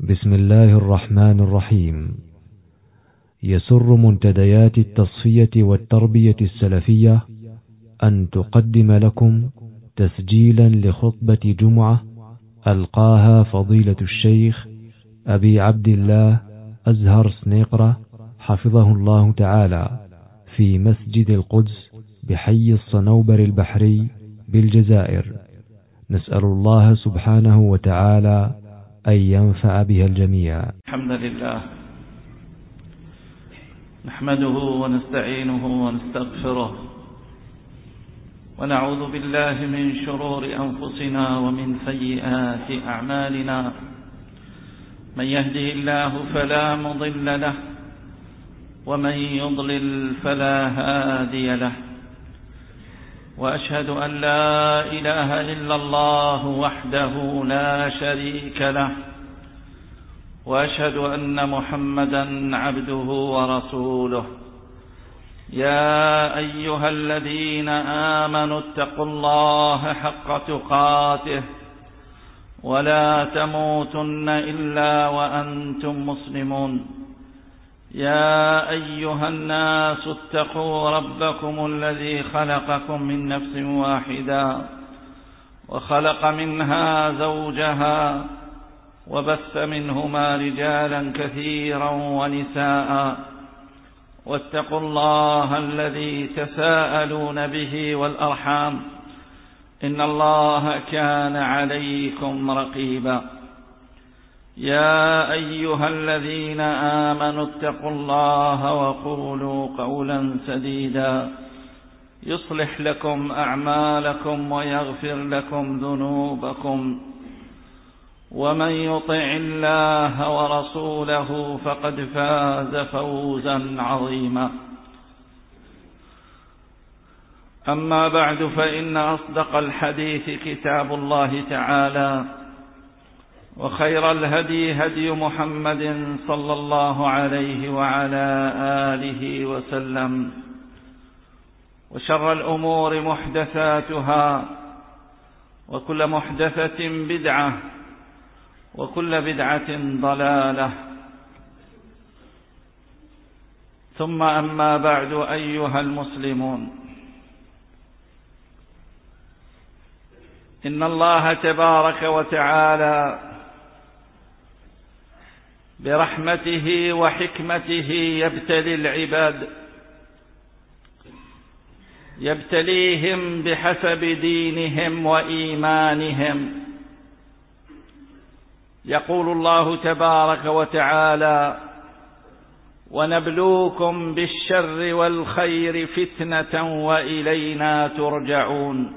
بسم الله الرحمن الرحيم. يسر منتديات التصفية والتربية السلفية أن تقدم لكم تسجيلا لخطبة جمعة ألقاها فضيلة الشيخ أبي عبد الله أزهر سنيقرة حفظه الله تعالى في مسجد القدس بحي الصنوبر البحري بالجزائر. نسأل الله سبحانه وتعالى أن ينفع بها الجميع. الحمد لله نحمده ونستعينه ونستغفره ونعوذ بالله من شرور أنفسنا ومن سيئات أعمالنا. من يهده الله فلا مضل له ومن يضلل فلا هادي له، وأشهد أن لا إله إلا الله وحده لا شريك له، وأشهد أن محمدا عبده ورسوله. يا أيها الذين آمنوا اتقوا الله حق تقاته ولا تموتن إلا وأنتم مسلمون. يا أيها الناس اتقوا ربكم الذي خلقكم من نفس واحدة وخلق منها زوجها وبث منهما رجالا كثيرا ونساء، واتقوا الله الذي تساءلون به والأرحام إن الله كان عليكم رقيبا. يا أيها الذين آمنوا اتقوا الله وقولوا قولا سديدا يصلح لكم أعمالكم ويغفر لكم ذنوبكم، ومن يطع الله ورسوله فقد فاز فوزا عظيما. أما بعد، فإن أصدق الحديث كتاب الله تعالى، وخير الهدي هدي محمد صلى الله عليه وعلى آله وسلم، وشر الأمور محدثاتها، وكل محدثة بدعة، وكل بدعة ضلالة. ثم أما بعد، أيها المسلمون، إن الله تبارك وتعالى برحمته وحكمته يبتلي العباد، يبتليهم بحسب دينهم وإيمانهم. يقول الله تبارك وتعالى: ونبلوكم بالشر والخير فتنة وإلينا ترجعون.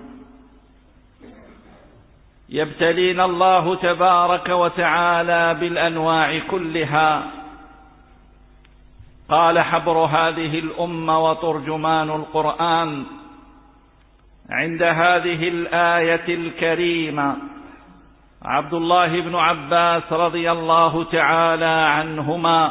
يبتلينا الله تبارك وتعالى بالأنواع كلها. قال حبر هذه الأمة وترجمان القرآن عند هذه الآية الكريمة عبد الله بن عباس رضي الله تعالى عنهما: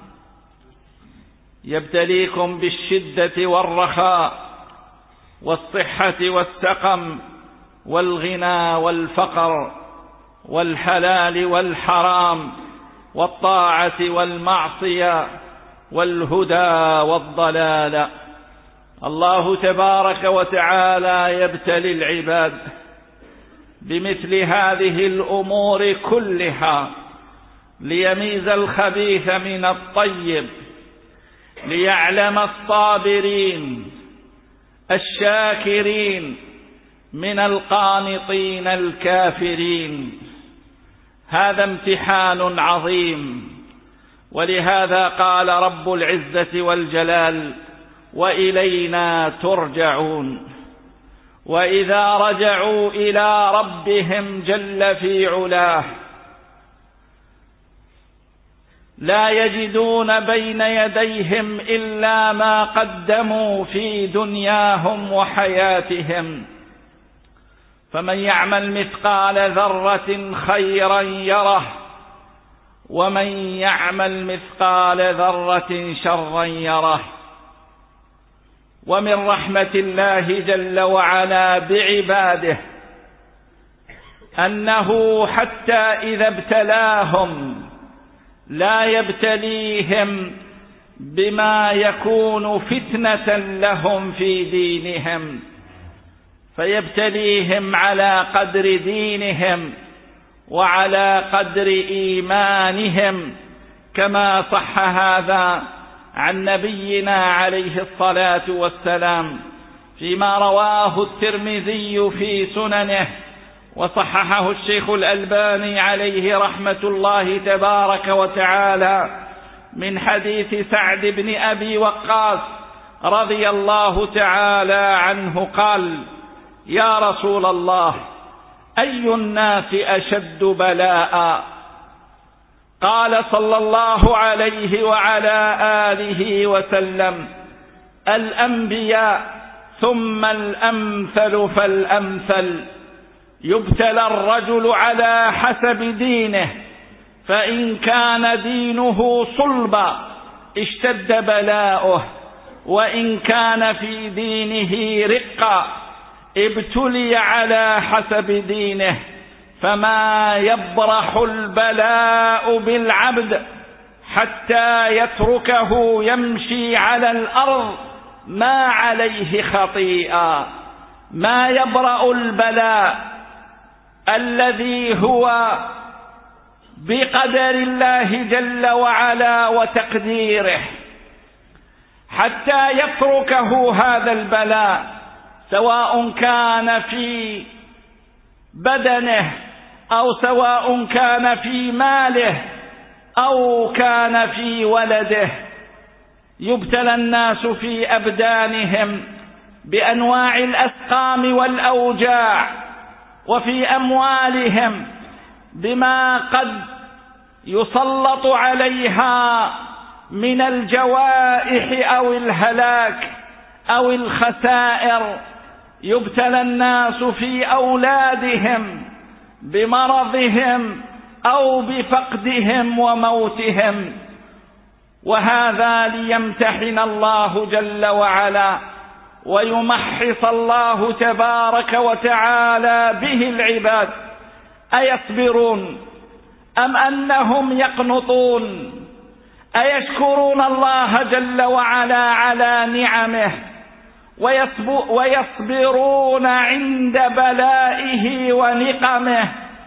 يبتليكم بالشدة والرخاء والصحة والسقم والغنى والفقر والحلال والحرام والطاعة والمعصية والهدى والضلال. الله تبارك وتعالى يبتلي العباد بمثل هذه الأمور كلها ليميز الخبيث من الطيب، ليعلم الصابرين الشاكرين من القانطين الكافرين. هذا امتحان عظيم، ولهذا قال رب العزة والجلال: وإلينا ترجعون. وإذا رجعوا إلى ربهم جل في علاه لا يجدون بين يديهم إلا ما قدموا في دنياهم وحياتهم. فمن يعمل مثقال ذرة خيرا يره، ومن يعمل مثقال ذرة شرا يره. ومن رحمة الله جل وعلا بعباده أنه حتى إذا ابتلاهم لا يبتليهم بما يكون فتنة لهم في دينهم، فيبتليهم على قدر دينهم وعلى قدر إيمانهم، كما صح هذا عن نبينا عليه الصلاة والسلام فيما رواه الترمذي في سننه وصححه الشيخ الألباني عليه رحمة الله تبارك وتعالى من حديث سعد بن أبي وقاص رضي الله تعالى عنه قال: يا رسول الله، أي الناس أشد بلاء؟ قال صلى الله عليه وعلى آله وسلم: الأنبياء ثم الأمثل فالأمثل، يبتلى الرجل على حسب دينه، فإن كان دينه صلبا اشتد بلاؤه، وإن كان في دينه رقا ابتلي على حسب دينه، فما يبرح البلاء بالعبد حتى يتركه يمشي على الأرض ما عليه خطيئة. ما يبرأ البلاء الذي هو بقدر الله جل وعلا وتقديره حتى يتركه هذا البلاء، سواء كان في بدنه أو سواء كان في ماله أو كان في ولده. يبتلى الناس في أبدانهم بأنواع الأسقام والأوجاع، وفي أموالهم بما قد يسلط عليها من الجوائح أو الهلاك أو الخسائر. يبتلى الناس في أولادهم بمرضهم أو بفقدهم وموتهم، وهذا ليمتحن الله جل وعلا ويمحص الله تبارك وتعالى به العباد، أيصبرون أم أنهم يقنطون؟ أيشكرون الله جل وعلا على نعمه ويصبرون عند بلائه ونقمه؟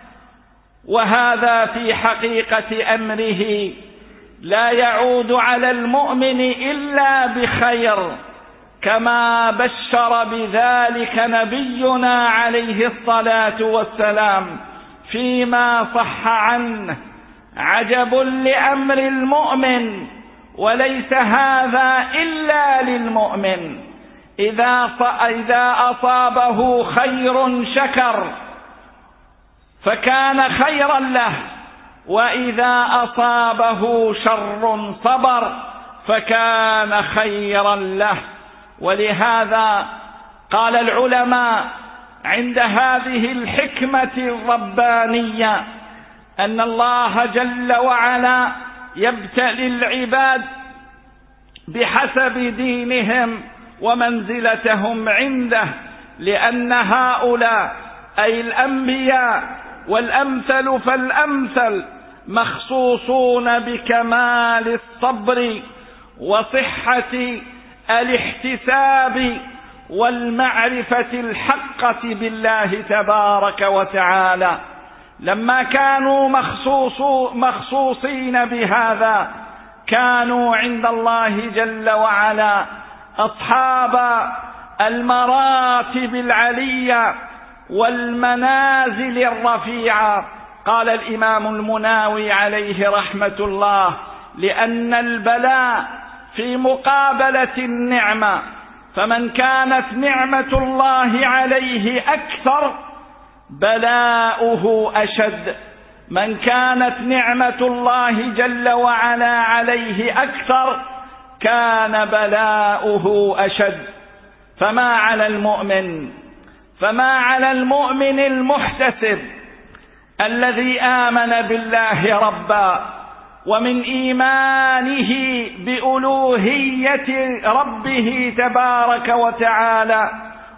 وهذا في حقيقة أمره لا يعود على المؤمن إلا بخير، كما بشر بذلك نبينا عليه الصلاة والسلام فيما صح عنه: عجب لأمر المؤمن، وليس هذا إلا للمؤمن، إذا أصابه خير شكر فكان خيرا له، وإذا أصابه شر صبر فكان خيرا له. ولهذا قال العلماء عند هذه الحكمة الربانية أن الله جل وعلا يبتلي العباد بحسب دينهم ومنزلتهم عنده، لأن هؤلاء أي الأنبياء والأمثل فالأمثل مخصوصون بكمال الصبر وصحة الاحتساب والمعرفة الحقة بالله تبارك وتعالى. لما كانوا مخصوصين بهذا كانوا عند الله جل وعلا أصحاب المراتب العلية والمنازل الرفيعة. قال الإمام المناوي عليه رحمة الله: لأن البلاء في مقابلة النعمة، فمن كانت نعمة الله عليه أكثر بلاؤه أشد، من كانت نعمة الله جل وعلا عليه أكثر كان بلاؤه أشد. فما على المؤمن المحتسب الذي آمن بالله ربا، ومن إيمانه بألوهية ربه تبارك وتعالى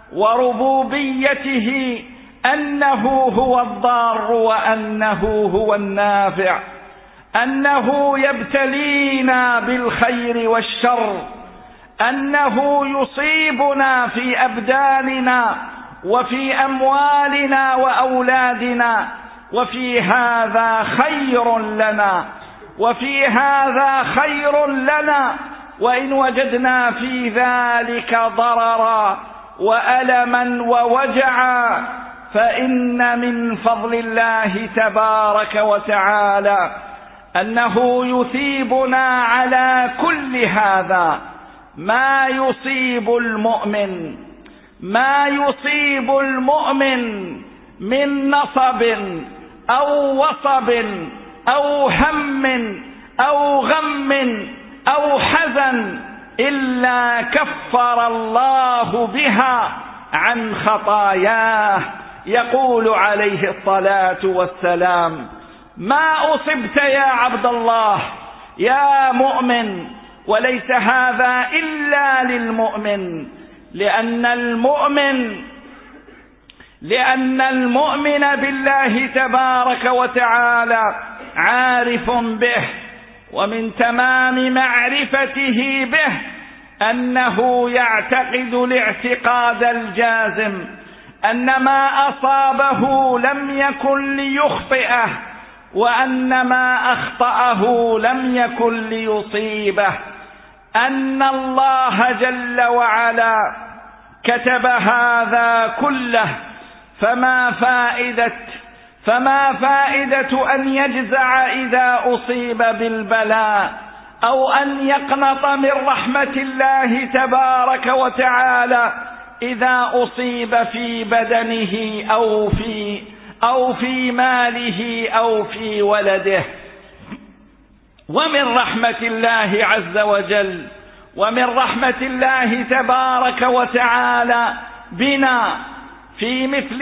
وربوبيته أنه هو الضار وأنه هو النافع، أنه يبتلينا بالخير والشر، أنه يصيبنا في أبداننا وفي أموالنا وأولادنا، وفي هذا خير لنا، وفي هذا خير لنا، وإن وجدنا في ذلك ضررا وألما ووجعا فإن من فضل الله تبارك وتعالى أنه يثيبنا على كل هذا. ما يصيب المؤمن من نصب أو وصب أو هم أو غم أو حزن إلا كفر الله بها عن خطاياه. يقول عليه الصلاة والسلام: ما أصبت يا عبد الله يا مؤمن، وليس هذا إلا للمؤمن، لأن المؤمن بالله تبارك وتعالى عارف به، ومن تمام معرفته به أنه يعتقد الاعتقاد الجازم أن ما أصابه لم يكن ليخطئه، وأن ما أخطأه لم يكن ليصيبه، أن الله جل وعلا كتب هذا كله، فما فائدة أن يجزع إذا أصيب بالبلاء، أو أن يقنط من رحمة الله تبارك وتعالى إذا أصيب في بدنه أو في ماله أو في ولده. ومن رحمة الله عز وجل ومن رحمة الله تبارك وتعالى بنا في مثل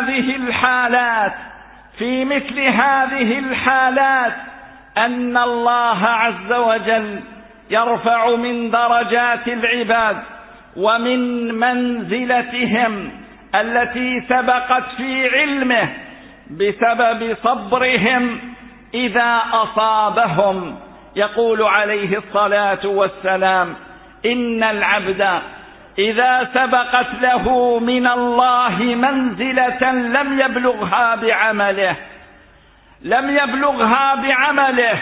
هذه الحالات أن الله عز وجل يرفع من درجات العباد ومن منزلتهم التي سبقت في علمه بسبب صبرهم إذا أصابهم. يقول عليه الصلاة والسلام: إن العبد إذا سبقت له من الله منزلة لم يبلغها بعمله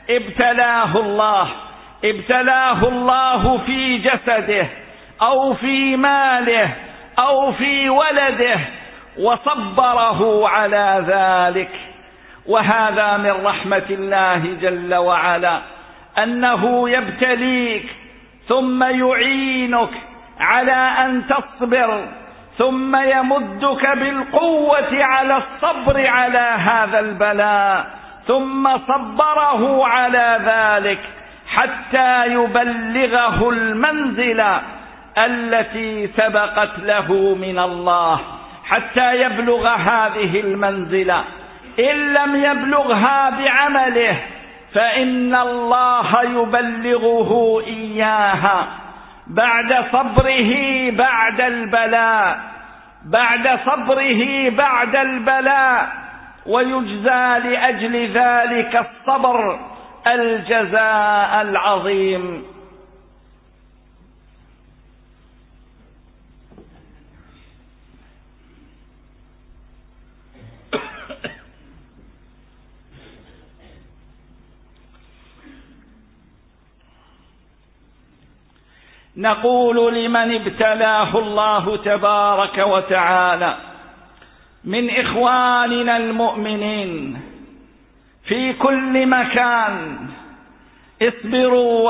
ابتلاه الله في جسده أو في ماله أو في ولده وصبره على ذلك. وهذا من رحمة الله جل وعلا، أنه يبتليك ثم يعينك على أن تصبر، ثم يمدك بالقوة على الصبر على هذا البلاء، ثم صبره على ذلك حتى يبلغه المنزلة التي سبقت له من الله، حتى يبلغ هذه المنزلة. إن لم يبلغها بعمله فإن الله يبلغه إياها بعد صبره بعد البلاء، ويجزى لأجل ذلك الصبر الجزاء العظيم. نقول لمن ابتلاه الله تبارك وتعالى من إخواننا المؤمنين في كل مكان: اصبروا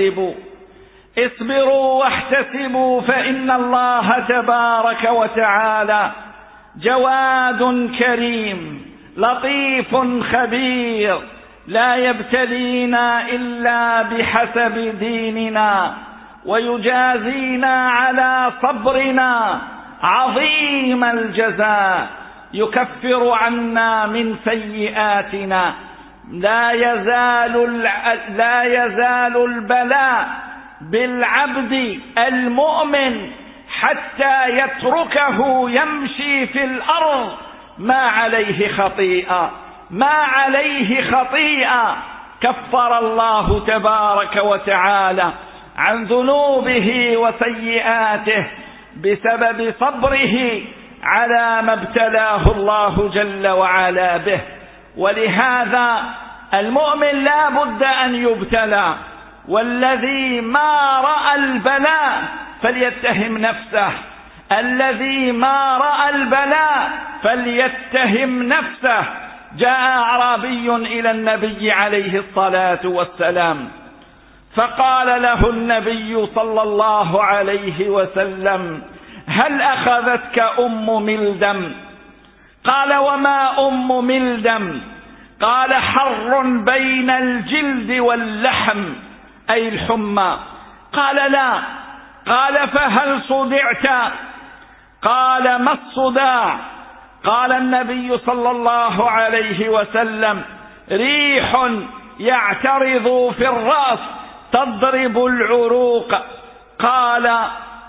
واحتسبوا، فإن الله تبارك وتعالى جواد كريم لطيف خبير، لا يبتلينا إلا بحسب ديننا، ويجازينا على صبرنا عظيم الجزاء، يكفر عنا من سيئاتنا. لا يزال البلاء بالعبد المؤمن حتى يتركه يمشي في الأرض ما عليه خطيئة، ما عليه خطيئة كفر الله تبارك وتعالى عن ذنوبه وسيئاته بسبب صبره على ما ابتلاه الله جل وعلا به. ولهذا المؤمن لا بد أن يبتلى، والذي ما رأى البلاء فليتهم نفسه، الذي ما رأى البلاء فليتهم نفسه. جاء أعرابي إلى النبي عليه الصلاة والسلام فقال له النبي صلى الله عليه وسلم: هل أخذتك أم ملدم؟ قال: وما أم ملدم؟ قال: حر بين الجلد واللحم، أي الحمى. قال: لا. قال: فهل صدعت؟ قال: ما الصداع؟ قال النبي صلى الله عليه وسلم: ريح يعترض في الرأس تضرب العروق. قال: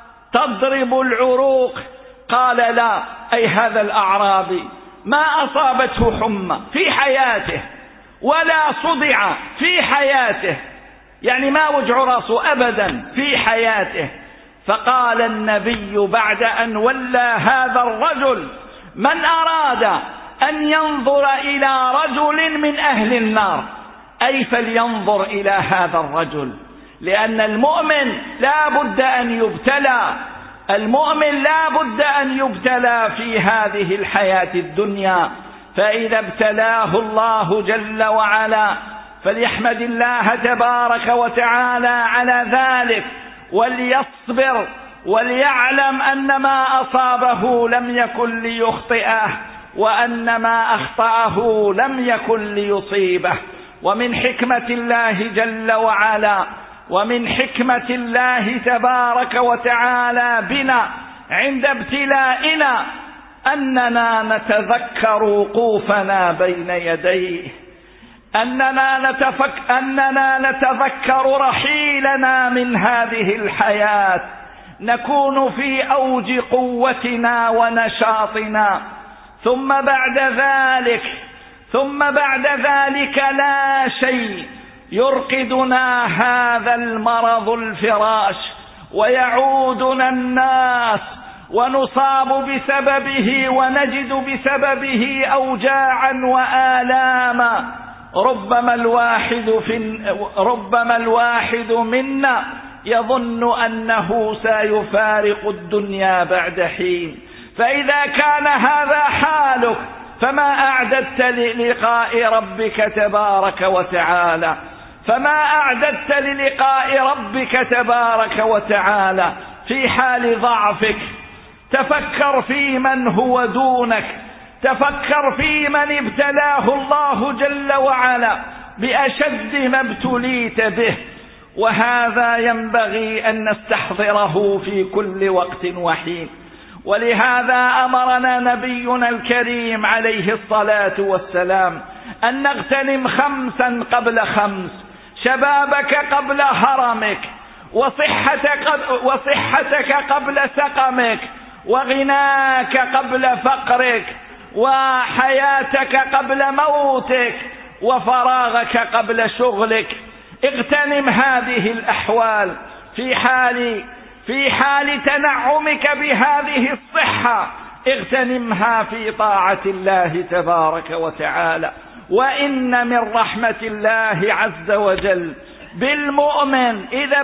تضرب العروق؟ قال: لا، أي هذا الأعرابي ما أصابته حمى في حياته ولا صدع في حياته، يعني ما وجع رأسه أبدا في حياته. فقال النبي بعد أن ولى هذا الرجل: من أراد أن ينظر إلى رجل من أهل النار أي فلينظر إلى هذا الرجل، لأن المؤمن لا بد أن يبتلى، المؤمن لا بد أن يبتلى في هذه الحياة الدنيا. فإذا ابتلاه الله جل وعلا فليحمد الله تبارك وتعالى على ذلك، وليصبر وليعلم أن ما أصابه لم يكن ليخطئه، وأن ما أخطأه لم يكن ليصيبه. ومن حكمة الله جل وعلا ومن حكمة الله تبارك وتعالى بنا عند ابتلائنا أننا نتذكر وقوفنا بين يديه، أننا نتذكر رحيلنا من هذه الحياة، نكون في أوج قوتنا ونشاطنا، ثم بعد ذلك لا شيء يرقدنا هذا المرض الفراش، ويعودنا الناس ونصاب بسببه ونجد بسببه أوجاعا وآلاما. ربما الواحد منا يظن أنه سيفارق الدنيا بعد حين. فإذا كان هذا حالك فما أعددت للقاء ربك تبارك وتعالى، فما أعددت للقاء ربك تبارك وتعالى في حال ضعفك. تفكر في من هو دونك، تفكر في من ابتلاه الله جل وعلا بأشد ما ابتليت به، وهذا ينبغي أن نستحضره في كل وقت وحين. ولهذا أمرنا نبينا الكريم عليه الصلاة والسلام أن نغتنم 5 قبل 5: شبابك قبل هرمك، وصحتك قبل سقمك، وغناك قبل فقرك، وحياتك قبل موتك، وفراغك قبل شغلك. اغتنم هذه الأحوال في حال تنعمك بهذه الصحة، اغتنمها في طاعة الله تبارك وتعالى. وإن من رحمة الله عز وجل بالمؤمن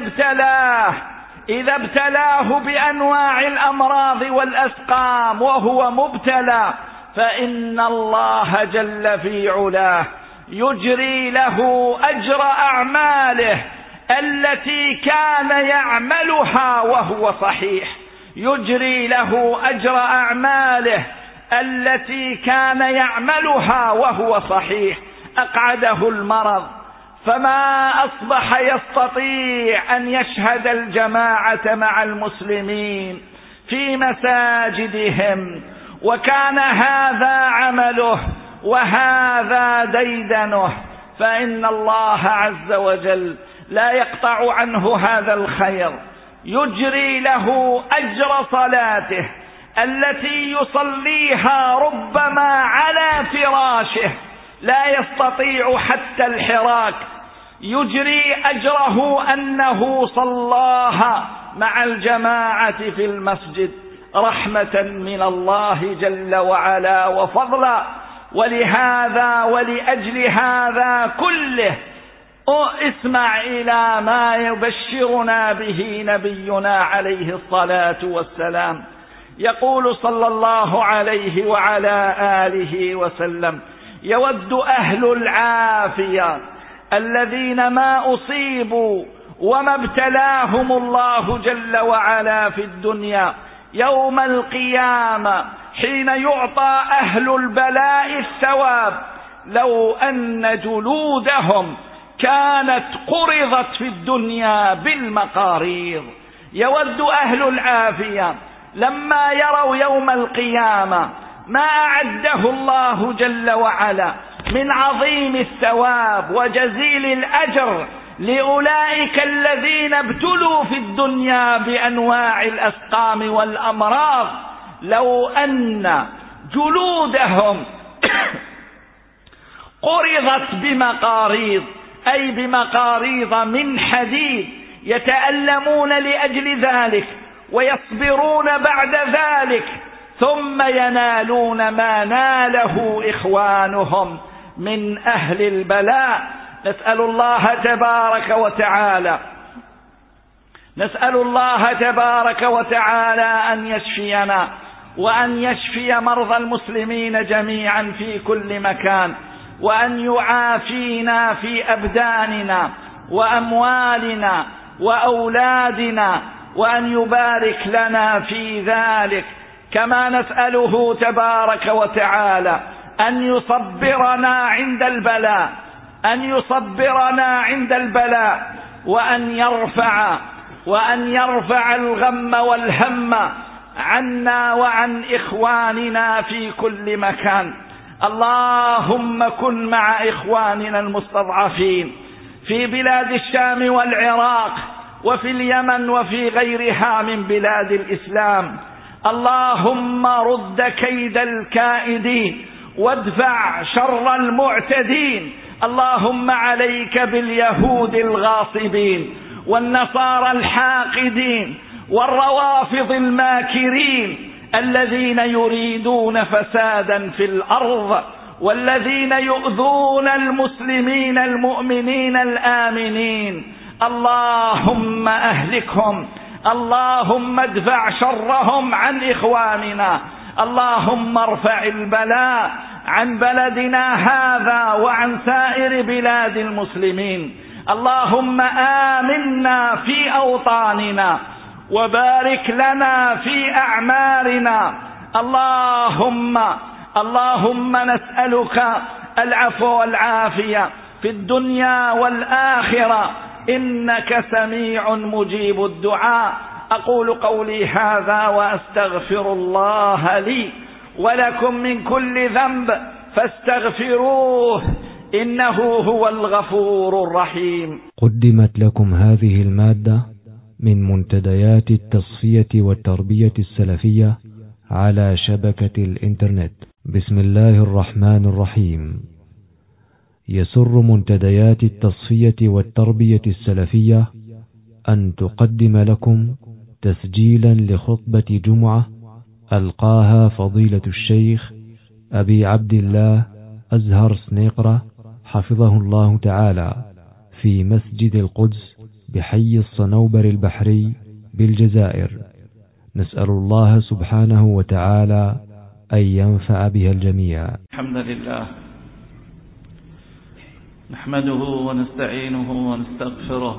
إذا ابتلاه بأنواع الأمراض والأسقام وهو مبتلى، فإن الله جل في علاه يجري له أجر أعماله التي كان يعملها وهو صحيح، يجري له أجر أعماله التي كان يعملها وهو صحيح. أقعده المرض فما أصبح يستطيع أن يشهد الجماعة مع المسلمين في مساجدهم، وكان هذا عمله وهذا ديدنه، فإن الله عز وجل لا يقطع عنه هذا الخير، يجري له أجر صلاته التي يصليها ربما على فراشه، لا يستطيع حتى الحراك، يجري أجره أنه صلاها مع الجماعة في المسجد رحمة من الله جل وعلا وفضلا. ولهذا ولأجل هذا كله اسمع إلى ما يبشرنا به نبينا عليه الصلاة والسلام. يقول صلى الله عليه وعلى آله وسلم: يود أهل العافية الذين ما أصيبوا وما ابتلاهم الله جل وعلا في الدنيا يوم القيامة حين يعطى أهل البلاء الثواب لو أن جلودهم كانت قرضت في الدنيا بالمقاريض. يود أهل العافية لما يروا يوم القيامة ما أعده الله جل وعلا من عظيم الثواب وجزيل الأجر لأولئك الذين ابتلوا في الدنيا بأنواع الأسقام والأمراض، لو أن جلودهم قرضت بمقاريض، أي بمقاريض من حديد، يتألمون لأجل ذلك ويصبرون بعد ذلك، ثم ينالون ما ناله إخوانهم من أهل البلاء. نسأل الله تبارك وتعالى أن يشفينا وأن يشفي مرضى المسلمين جميعا في كل مكان، وأن يعافينا في أبداننا وأموالنا وأولادنا، وأن يبارك لنا في ذلك. كما نسأله تبارك وتعالى أن يصبرنا عند البلاء وأن يرفع الغم والهم عنا وعن إخواننا في كل مكان. اللهم كن مع إخواننا المستضعفين في بلاد الشام والعراق وفي اليمن وفي غيرها من بلاد الإسلام. اللهم رد كيد الكائدين وادفع شر المعتدين. اللهم عليك باليهود الغاصبين والنصارى الحاقدين والروافض الماكرين الذين يريدون فسادا في الأرض، والذين يؤذون المسلمين المؤمنين الآمنين. اللهم أهلكهم، اللهم ادفع شرهم عن إخواننا، اللهم ارفع البلاء عن بلدنا هذا وعن سائر بلاد المسلمين. اللهم آمنا في أوطاننا وبارك لنا في أعمارنا. اللهم نسألك العفو والعافية في الدنيا والآخرة، إنك سميع مجيب الدعاء. أقول قولي هذا وأستغفر الله لي ولكم من كل ذنب فاستغفروه إنه هو الغفور الرحيم. قدمت لكم هذه المادة من منتديات التصفية والتربية السلفية على شبكة الإنترنت. بسم الله الرحمن الرحيم. يسر منتديات التصفية والتربية السلفية أن تقدم لكم تسجيلا لخطبة جمعة ألقاها فضيلة الشيخ أبي عبد الله أزهر سنيقرة حفظه الله تعالى في مسجد القدس بحي الصنوبر البحري بالجزائر. نسأل الله سبحانه وتعالى أن ينفع بها الجميع. الحمد لله نحمده ونستعينه ونستغفره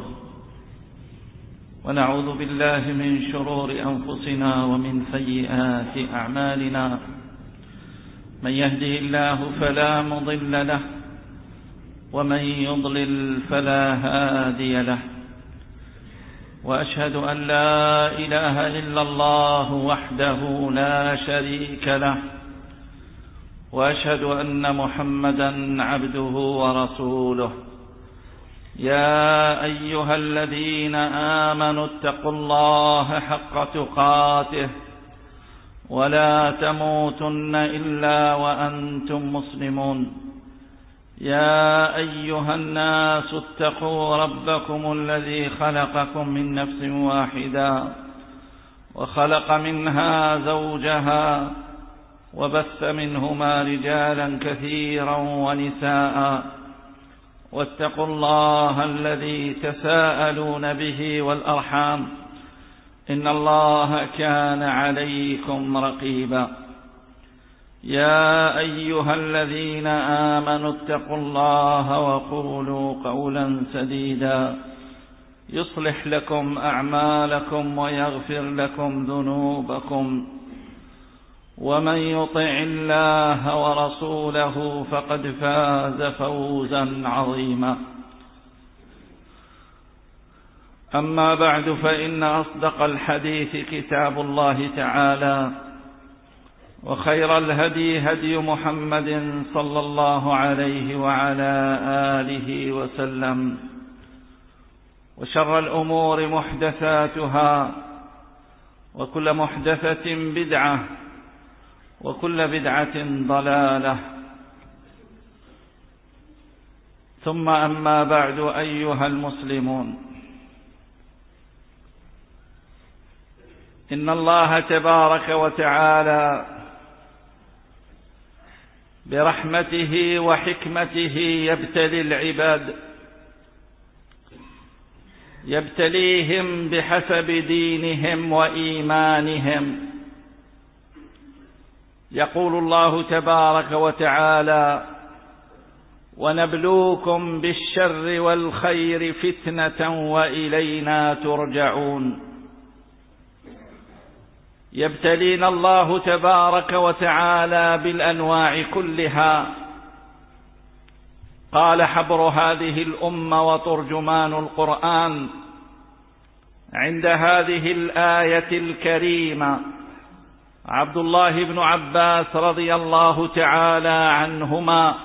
ونعوذ بالله من شرور أنفسنا ومن سيئات أعمالنا. من يهده الله فلا مضل له ومن يضلل فلا هادي له، وأشهد أن لا إله إلا الله وحده لا شريك له، وأشهد أن محمدا عبده ورسوله. يا أيها الذين آمنوا اتقوا الله حق تقاته ولا تموتن إلا وأنتم مسلمون. يا أيها الناس اتقوا ربكم الذي خلقكم من نفس واحدة وخلق منها زوجها وبث منهما رجالا كثيرا ونساء واتقوا الله الذي تساءلون به والأرحام إن الله كان عليكم رقيبا يا أيها الذين آمنوا اتقوا الله وقولوا قولا سديدا يصلح لكم أعمالكم ويغفر لكم ذنوبكم ومن يطع الله ورسوله فقد فاز فوزا عظيما أما بعد فإن أصدق الحديث كتاب الله تعالى وخير الهدي هدي محمد صلى الله عليه وعلى آله وسلم وشر الأمور محدثاتها وكل محدثة بدعة وكل بدعة ضلالة ثم أما بعد أيها المسلمون إن الله تبارك وتعالى برحمته وحكمته يبتلي العباد يبتليهم بحسب دينهم وإيمانهم. يقول الله تبارك وتعالى ونبلوكم بالشر والخير فتنة وإلينا ترجعون. يبتلينا الله تبارك وتعالى بالأنواع كلها. قال حبر هذه الأمة وترجمان القرآن عند هذه الآية الكريمة عبد الله بن عباس رضي الله تعالى عنهما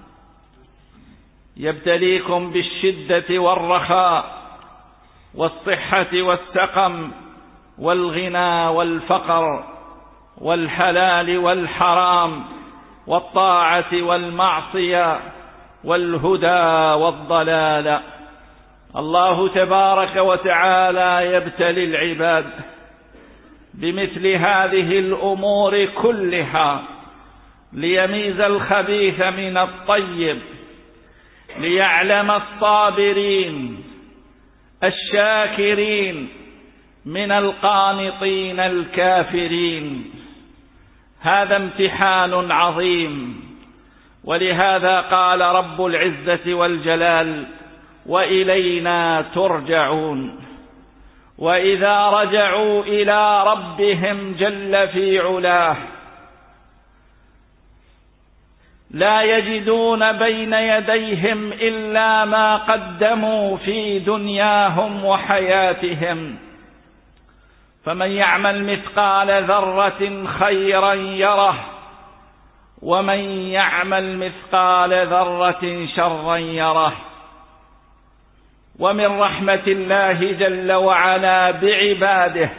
يبتليكم بالشدة والرخاء والصحة والسقم والغنى والفقر والحلال والحرام والطاعة والمعصية والهدى والضلال. الله تبارك وتعالى يبتلي العباد بمثل هذه الأمور كلها ليميز الخبيث من الطيب، ليعلم الصابرين الشاكرين من القانطين الكافرين. هذا امتحان عظيم، ولهذا قال رب العزة والجلال وإلينا ترجعون. وإذا رجعوا إلى ربهم جل في علاه لا يجدون بين يديهم إلا ما قدموا في دنياهم وحياتهم. فمن يعمل مثقال ذرة خيرا يره ومن يعمل مثقال ذرة شرا يره. ومن رحمة الله جل وعلا بعباده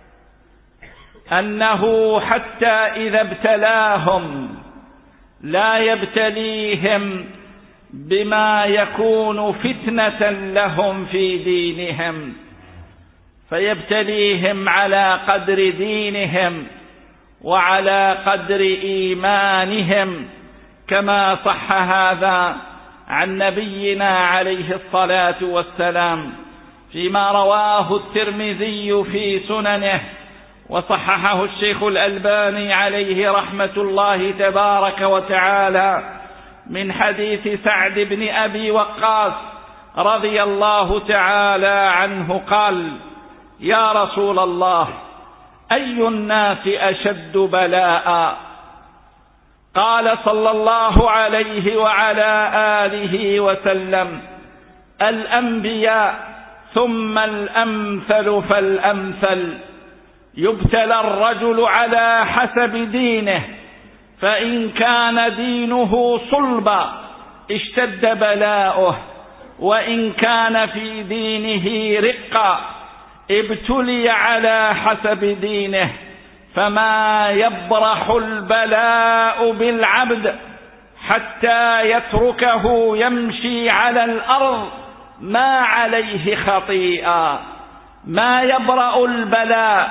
أنه حتى إذا ابتلاهم لا يبتليهم بما يكون فتنة لهم في دينهم، فيبتليهم على قدر دينهم وعلى قدر إيمانهم، كما صح هذا عن نبينا عليه الصلاة والسلام فيما رواه الترمذي في سننه وصححه الشيخ الألباني عليه رحمة الله تبارك وتعالى من حديث سعد بن أبي وقاص رضي الله تعالى عنه قال: يا رسول الله، أي الناس أشد بلاء؟ قال صلى الله عليه وعلى آله وسلم: الأنبياء ثم الأمثل فالأمثل. يبتلى الرجل على حسب دينه، فإن كان دينه صلبا اشتد بلاؤه، وإن كان في دينه رقا ابتلي على حسب دينه. فما يبرح البلاء بالعبد حتى يتركه يمشي على الأرض ما عليه خطيئة. ما يبرأ البلاء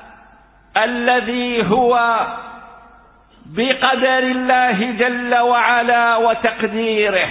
الذي هو بقدر الله جل وعلا وتقديره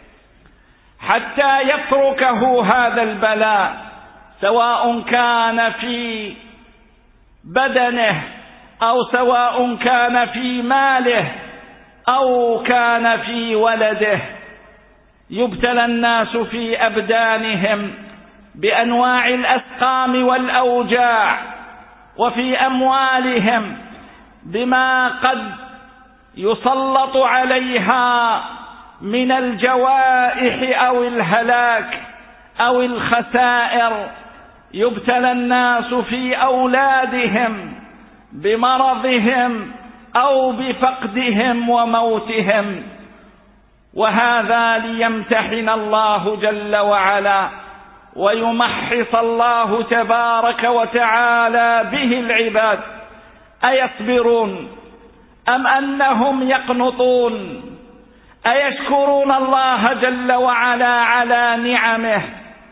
حتى يتركه هذا البلاء، سواء كان في بدنه أو سواء كان في ماله أو كان في ولده. يبتلى الناس في أبدانهم بأنواع الأسقام والأوجاع، وفي أموالهم بما قد يسلط عليها من الجوائح أو الهلاك أو الخسائر. يبتلى الناس في أولادهم بمرضهم أو بفقدهم وموتهم، وهذا ليمتحن الله جل وعلا ويمحص الله تبارك وتعالى به العباد. أيصبرون أم أنهم يقنطون؟ أيشكرون الله جل وعلا على نعمه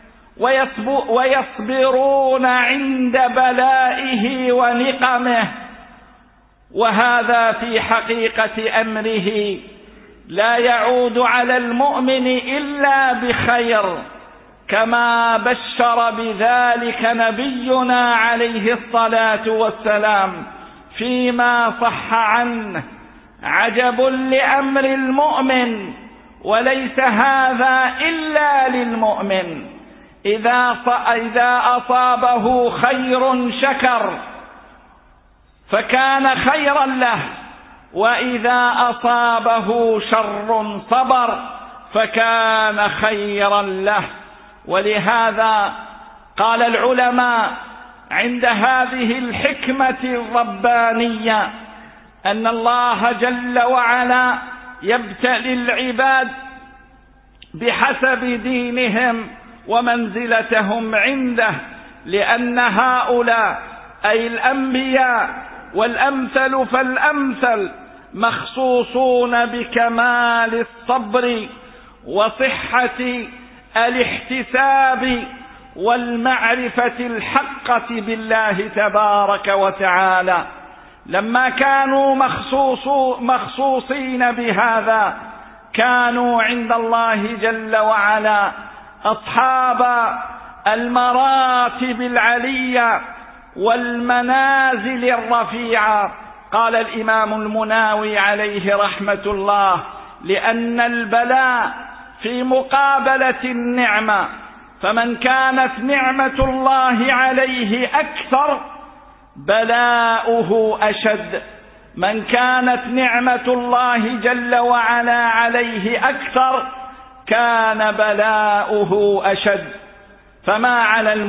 ويصبرون عند بلائه ونقمه؟ وهذا في حقيقة أمره لا يعود على المؤمن إلا بخير، كما بشر بذلك نبينا عليه الصلاة والسلام فيما صح عنه: عجب لأمر المؤمن، وليس هذا إلا للمؤمن، إذا أصابه خير شكر فكان خيرا له، وإذا أصابه شر صبر فكان خيرا له. ولهذا قال العلماء عند هذه الحكمة الربانية أن الله جل وعلا يبتلي العباد بحسب دينهم ومنزلتهم عنده، لأن هؤلاء أي الأنبياء والأمثل فالأمثل مخصوصون بكمال الصبر وصحة الاحتساب والمعرفة الحقة بالله تبارك وتعالى. لما كانوا مخصوصين بهذا كانوا عند الله جل وعلا أصحاب المراتب العلية والمنازل الرفيعة. قال الإمام المناوي عليه رحمة الله: لأن البلاء في مقابلة النعمة، فمن كانت نعمة الله عليه أكثر بلاؤه أشد، من كانت نعمة الله جل وعلا عليه أكثر كان بلاؤه أشد. فما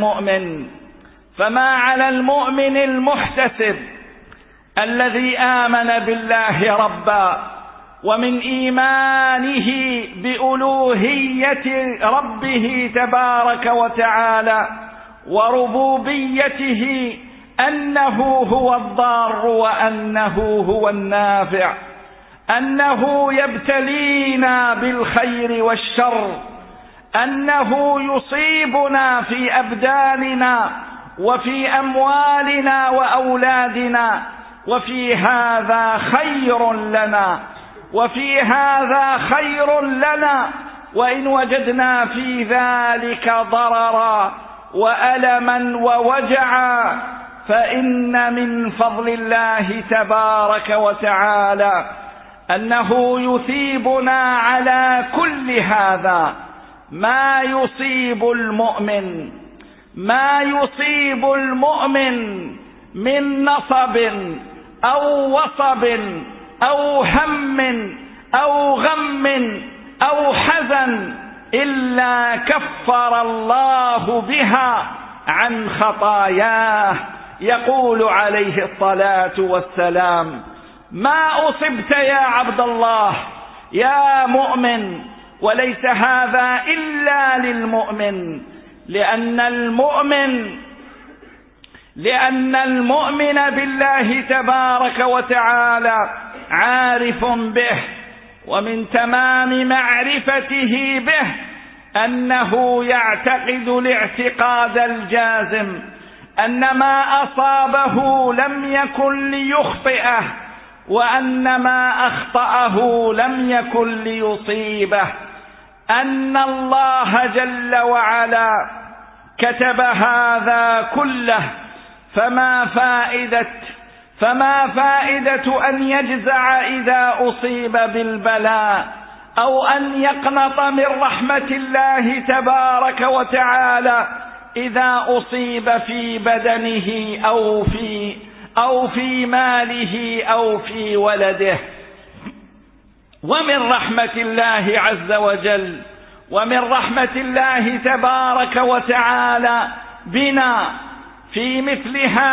على المؤمن المحتسب الذي آمن بالله ربا، ومن إيمانه بألوهية ربه تبارك وتعالى وربوبيته، أنه هو الضار وأنه هو النافع، أنه يبتلينا بالخير والشر، أنه يصيبنا في أبداننا وفي أموالنا وأولادنا، وفي هذا خير لنا، وفي هذا خير لنا، وإن وجدنا في ذلك ضررا وألما ووجعا فإن من فضل الله تبارك وتعالى أنه يثيبنا على كل هذا. ما يصيب المؤمن من نصب أو وصب أو هم أو غم أو حزن إلا كفر الله بها عن خطاياه. يقول عليه الصلاة والسلام: ما أصبت يا عبد الله يا مؤمن، وليس هذا إلا للمؤمن، لأن المؤمن بالله تبارك وتعالى عارف به ومن تمام معرفته به أنه يعتقد الاعتقاد الجازم أن ما أصابه لم يكن ليخطئه، وأن ما أخطأه لم يكن ليصيبه، أن الله جل وعلا كتب هذا كله، فما فائدة أن يجزع إذا أصيب بالبلاء، أو أن يقنط من رحمة الله تبارك وتعالى إذا أصيب في بدنه أو في ماله أو في ولده. ومن رحمة الله عز وجل ومن رحمة الله تبارك وتعالى بنا في مثل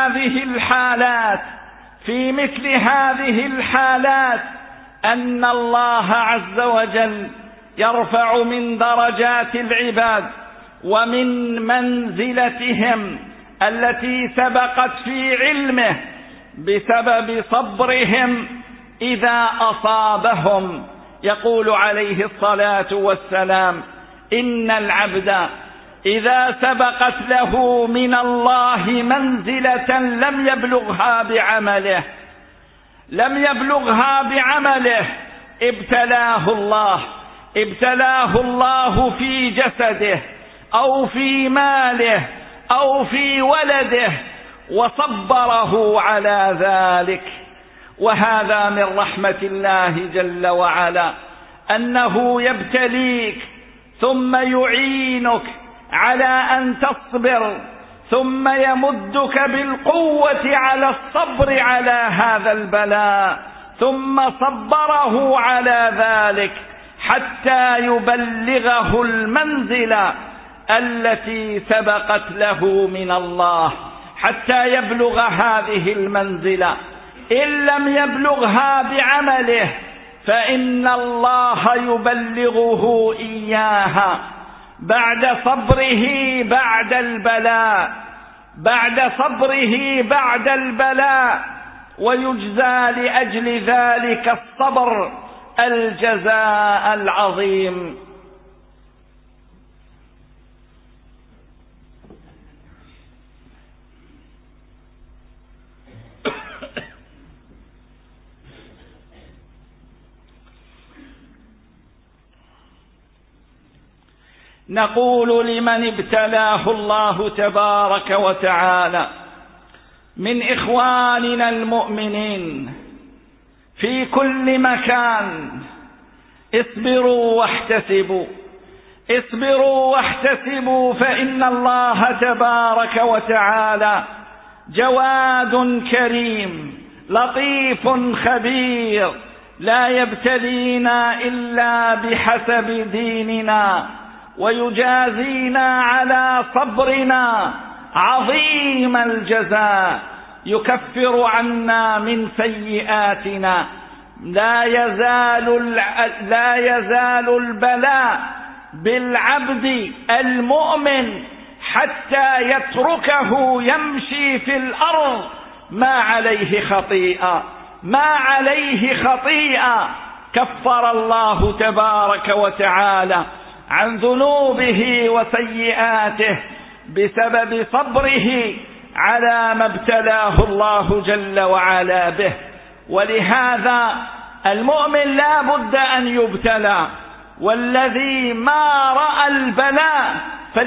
هذه الحالات أن الله عز وجل يرفع من درجات العباد ومن منزلتهم التي سبقت في علمه بسبب صبرهم إذا أصابهم. يقول عليه الصلاة والسلام: إن العبد إذا سبقت له من الله منزلة لم يبلغها بعمله ابتلاه الله في جسده أو في ماله أو في ولده وصبره على ذلك. وهذا من رحمة الله جل وعلا أنه يبتليك ثم يعينك على أن تصبر، ثم يمدك بالقوة على الصبر على هذا البلاء، ثم صبره على ذلك حتى يبلغه المنزلة التي سبقت له من الله، حتى يبلغ هذه المنزلة. إن لم يبلغها بعمله فإن الله يبلغه إياها بعد صبره بعد البلاء، ويجزى لأجل ذلك الصبر الجزاء العظيم. نقول لمن ابتلاه الله تبارك وتعالى من إخواننا المؤمنين في كل مكان: اصبروا واحتسبوا، فإن الله تبارك وتعالى جواد كريم لطيف خبير، لا يبتلينا إلا بحسب ديننا، ويجازينا على صبرنا عظيم الجزاء، يكفر عنا من سيئاتنا. لا يزال البلاء بالعبد المؤمن حتى يتركه يمشي في الأرض ما عليه خطيئة كفر الله تبارك وتعالى عن ذنوبه وسيئاته بسبب صبره على ما ابتلاه الله جل وعلا به. ولهذا المؤمن لا بد أن يبتلى، والذي ما رأى البلاء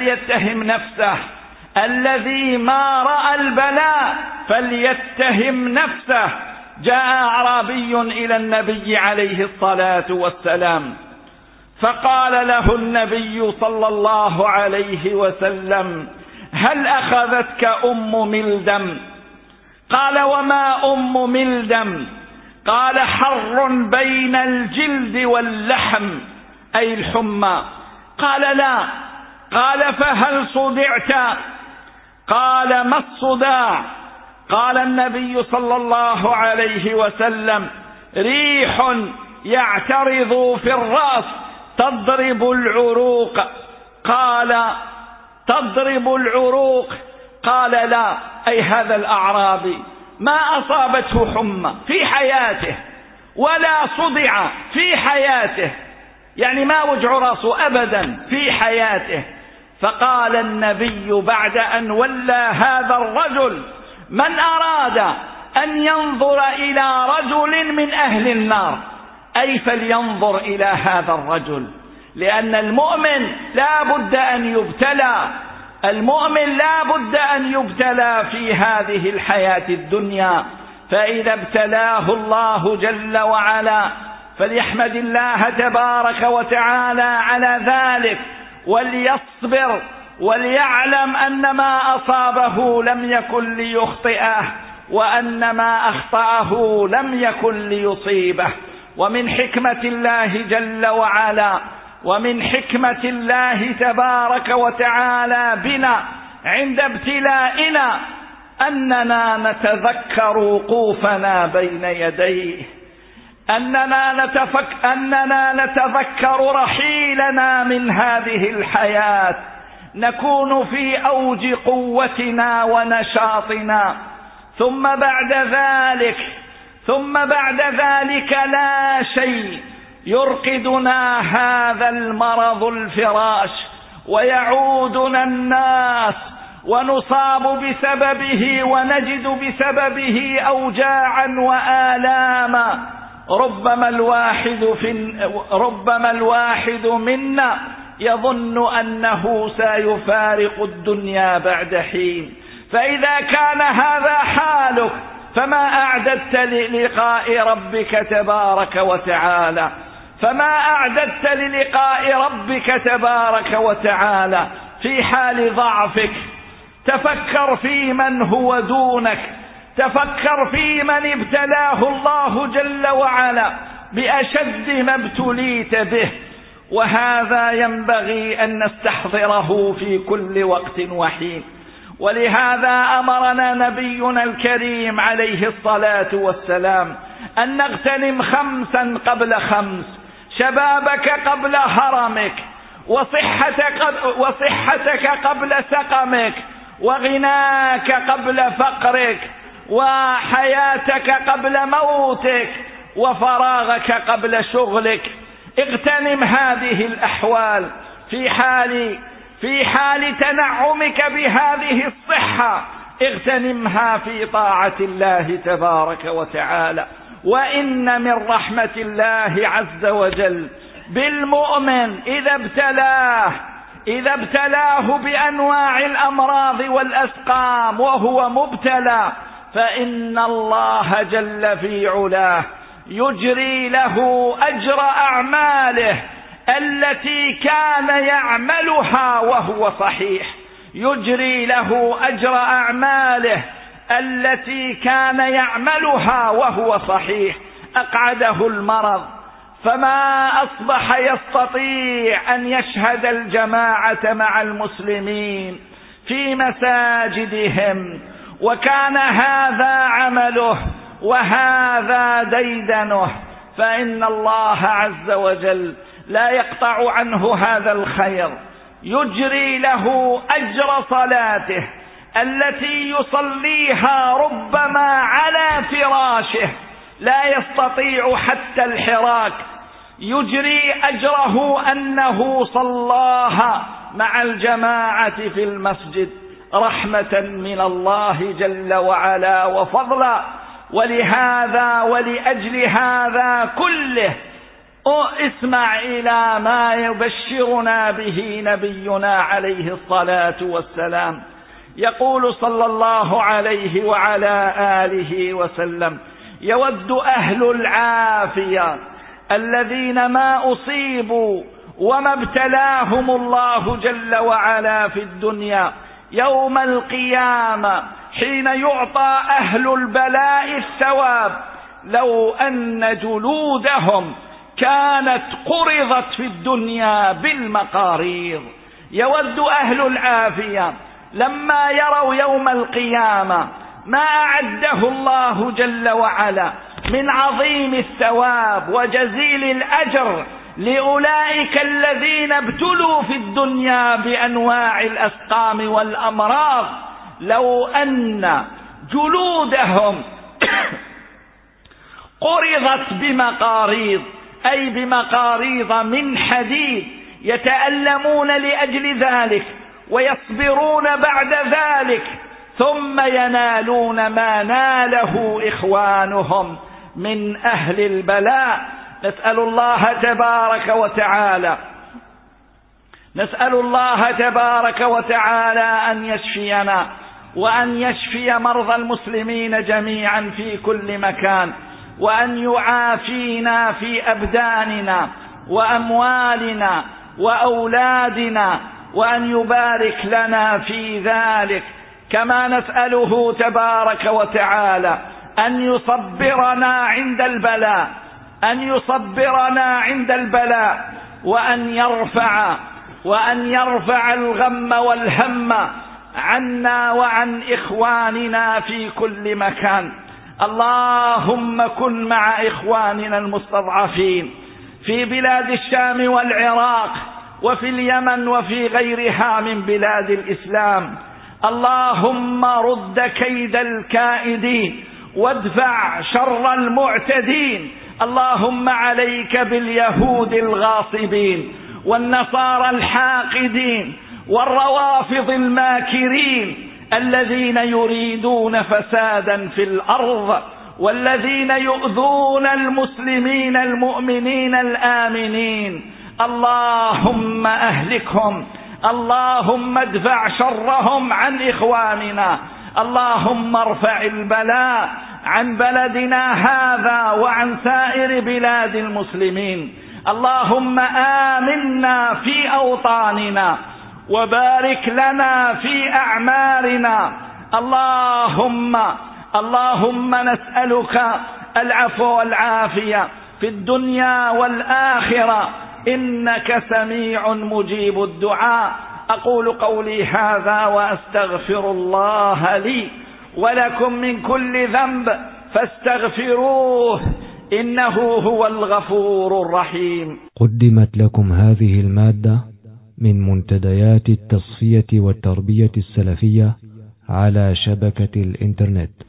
فليتهم نفسه. جاء أعرابي إلى النبي عليه الصلاة والسلام فقال له النبي صلى الله عليه وسلم: هل أخذتك أم ملدم؟ قال: وما أم ملدم؟ قال: حر بين الجلد واللحم، أي الحمى. قال: لا. قال: فهل صدعت؟ قال: ما الصداع؟ قال النبي صلى الله عليه وسلم: ريح يعترض في الرأس تضرب العروق. قال: تضرب العروق؟ قال: لا. أي هذا الأعرابي ما أصابته حمى في حياته، ولا صدع في حياته، يعني ما وجع رأسه أبدا في حياته. فقال النبي بعد أن ولى هذا الرجل: من أراد أن ينظر إلى رجل من أهل النار أي فلينظر إلى هذا الرجل، لأن المؤمن لا بد أن يبتلى، المؤمن لا بد أن يبتلى في هذه الحياة الدنيا. فإذا ابتلاه الله جل وعلا فليحمد الله تبارك وتعالى على ذلك، وليصبر وليعلم أن ما أصابه لم يكن ليخطئه، وأن ما أخطأه لم يكن ليصيبه. ومن حكمة الله جل وعلا ومن حكمة الله تبارك وتعالى بنا عند ابتلائنا أننا نتذكر وقوفنا بين يديه، أننا نتذكر رحيلنا من هذه الحياة، نكون في أوج قوتنا ونشاطنا، ثم بعد ذلك لا شيء يرقدنا هذا المرض الفراش، ويعودنا الناس ونصاب بسببه ونجد بسببه أوجاعا وآلاما. ربما الواحد منا يظن أنه سيفارق الدنيا بعد حين. فإذا كان هذا حالك فما أعددت للقاء ربك تبارك وتعالى، فما أعددت للقاء ربك تبارك وتعالى في حال ضعفك. تفكر في من هو دونك، تفكر في من ابتلاه الله جل وعلا بأشد ما ابتليت به، وهذا ينبغي أن نستحضره في كل وقت وحين. ولهذا أمرنا نبينا الكريم عليه الصلاة والسلام أن نغتنم 5 قبل 5: شبابك قبل هرمك، وصحتك قبل سقمك، وغناك قبل فقرك، وحياتك قبل موتك، وفراغك قبل شغلك. اغتنم هذه الأحوال في حال تنعمك بهذه الصحة، اغتنمها في طاعة الله تبارك وتعالى. وإن من رحمة الله عز وجل بالمؤمن إذا ابتلاه بأنواع الأمراض والأسقام وهو مبتلى، فإن الله جل في علاه يجري له أجر أعماله التي كان يعملها وهو صحيح، يجري له أجر أعماله التي كان يعملها وهو صحيح. أقعده المرض فما أصبح يستطيع أن يشهد الجماعة مع المسلمين في مساجدهم، وكان هذا عمله وهذا ديدنه، فإن الله عز وجل لا يقطع عنه هذا الخير، يجري له أجر صلاته التي يصليها ربما على فراشه لا يستطيع حتى الحراك، يجري أجره أنه صلاها مع الجماعة في المسجد رحمة من الله جل وعلا وفضلا. ولأجل هذا كله اسمع إلى ما يبشرنا به نبينا عليه الصلاة والسلام. يقول صلى الله عليه وعلى آله وسلم: يود أهل العافية الذين ما أصيبوا وما ابتلاهم الله جل وعلا في الدنيا يوم القيامة حين يعطى أهل البلاء الثواب لو أن جلودهم كانت قرضت في الدنيا بالمقاريض. يود أهل العافية لما يروا يوم القيامة ما أعده الله جل وعلا من عظيم الثواب وجزيل الأجر لأولئك الذين ابتلوا في الدنيا بأنواع الأسقام والأمراض، لو أن جلودهم قرضت بمقاريض، أي بمقاريض من حديد، يتألمون لأجل ذلك ويصبرون بعد ذلك، ثم ينالون ما ناله إخوانهم من أهل البلاء. نسأل الله تبارك وتعالى أن يشفينا وأن يشفي مرضى المسلمين جميعا في كل مكان، وأن يعافينا في أبداننا وأموالنا وأولادنا، وأن يبارك لنا في ذلك. كما نسأله تبارك وتعالى أن يصبرنا عند البلاء، وأن يرفع الغم والهم عنا وعن إخواننا في كل مكان. اللهم كن مع إخواننا المستضعفين في بلاد الشام والعراق وفي اليمن وفي غيرها من بلاد الإسلام. اللهم رد كيد الكائدين وادفع شر المعتدين. اللهم عليك باليهود الغاصبين والنصارى الحاقدين والروافض الماكرين الذين يريدون فسادا في الأرض، والذين يؤذون المسلمين المؤمنين الآمنين. اللهم أهلكهم، اللهم ادفع شرهم عن إخواننا. اللهم ارفع البلاء عن بلدنا هذا وعن سائر بلاد المسلمين. اللهم آمنا في أوطاننا وبارك لنا في أعمارنا. اللهم نسألك العفو والعافية في الدنيا والآخرة، إنك سميع مجيب الدعاء. أقول قولي هذا وأستغفر الله لي ولكم من كل ذنب فاستغفروه إنه هو الغفور الرحيم. قدمت لكم هذه المادة من منتديات التصفية والتربية السلفية على شبكة الإنترنت